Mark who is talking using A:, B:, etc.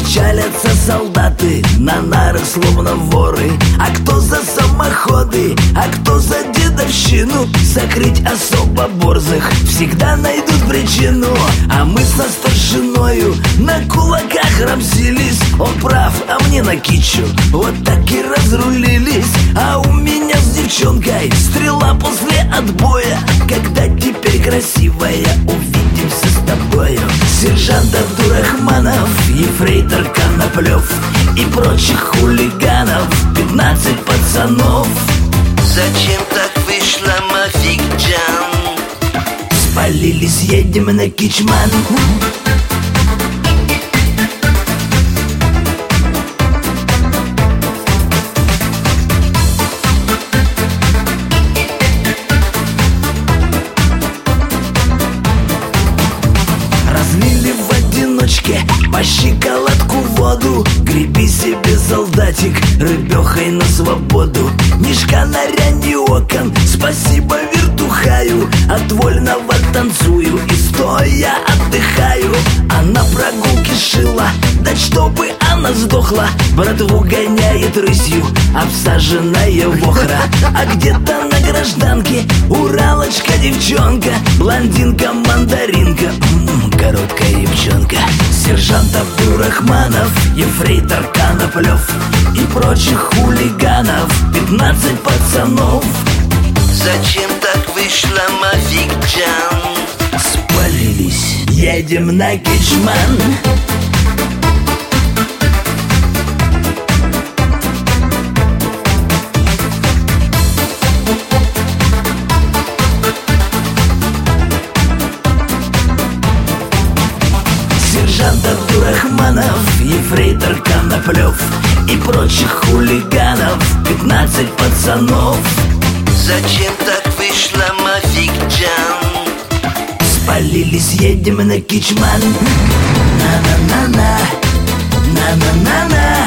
A: Печалятся солдаты на нарах, словно воры. А кто за самоходы, а кто за дедовщину. Закрыть особо борзых всегда найдут причину. А мы со старшиною на кулаках рамсились. Он прав, а мне на кичу. Вот так и разрулились. А у меня с девчонкой стрела после отбоя. Когда теперь красивая, увидимся с тобою. Сержант Абдурахманов, ефрейтор Коноплев и прочих хулиганов 15 пацанов.
B: Зачем так вышло, Мафикджан?
A: Спалились, едем на Кичман. Разлили в одиночке по щиколотку воду. Греби себе, солдатик, рыбехой на свободу. Мишка на ряде окон, спасибо вертухаю. От вольного танцую и стоя отдыхаю. А на прогулке шила, да чтобы она сдохла. Братву гоняет рысью обсаженная вохра. А где-то на гражданке уралочка девчонка, блондинка-мандаринка, короткая девчонка. Сержант Абдурахманов, ефрейтор Коноплев и прочих хулиганов 15 пацанов.
B: Зачем так вышло, Мафикджан?
A: Спалились, едем на Кичман. Сержант Абдурахманов, ефрейтор Коноплев и прочих хулиганов 15 пацанов.
B: Зачем так вышло, Мафикджан?
A: Спалились, едем на Кичман. На-на-на-на, на-на-на-на.